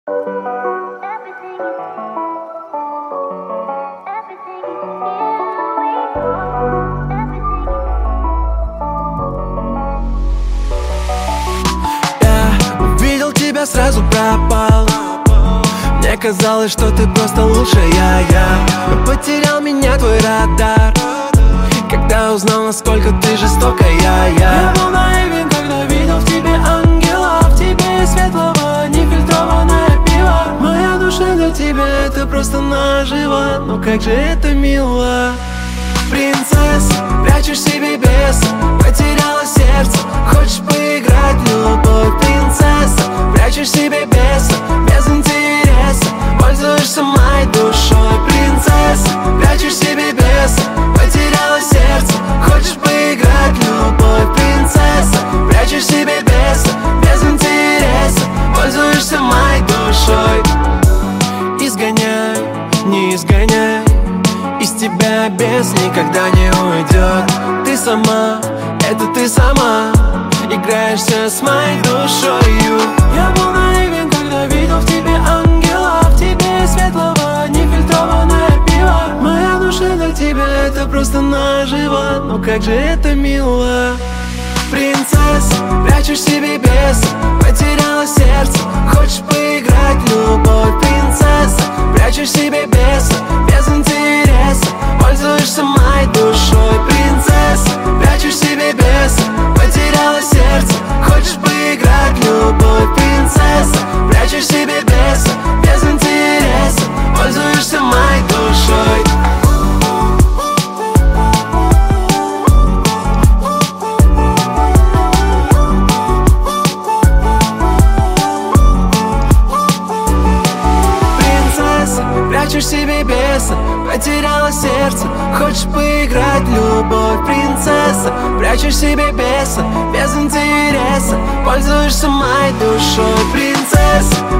Я увидел тебя, сразу пропал. Мне казалось, что ты просто лучшая но потерял меня твой радар, когда узнал, насколько ты жестокая. Я был наивен, когда видел в тебе ангела, в тебе светлого, нефильтрованное пиво. Моя душа для тебя — это просто наживо, но как же это мило. Принцесса, прячешь себе беса, потеряла сердце, хочешь поиграть в любовь. Принцесса, прячешь себе беса, без интереса, пользуешься моей душой. Принцесса, прячешь себе беса, потеряла сердце, хочешь поиграть в любовь. Принцесса, прячешь себе беса, без интереса, пользуешься моей душой. Изгоняй, не изгоняй, из тебя бес никогда не уйдет. Ты сама, это ты сама, играешься с моей душою. Я был наивен, когда видел в тебе ангела, в тебе светлого, нефильтрованное пиво. Моя душа для тебя — это просто наживо, но как же это мило. Принцесса, прячешь себе беса, потеряла сердце, хочешь поиграть в любовь. Принцесса, прячешь себе беса, без интереса, пользуешься моей душой. Принцесса, прячешь себе беса, потеряла сердце, хочешь поиграть в любовь. Принцесса, прячешь себе беса, без интереса, пользуешься моей душой. Прячешь себе беса, потеряла сердце, хочешь поиграть в любовь. Принцесса, прячешь себе беса, без интереса, пользуешься моей душой. Принцесса,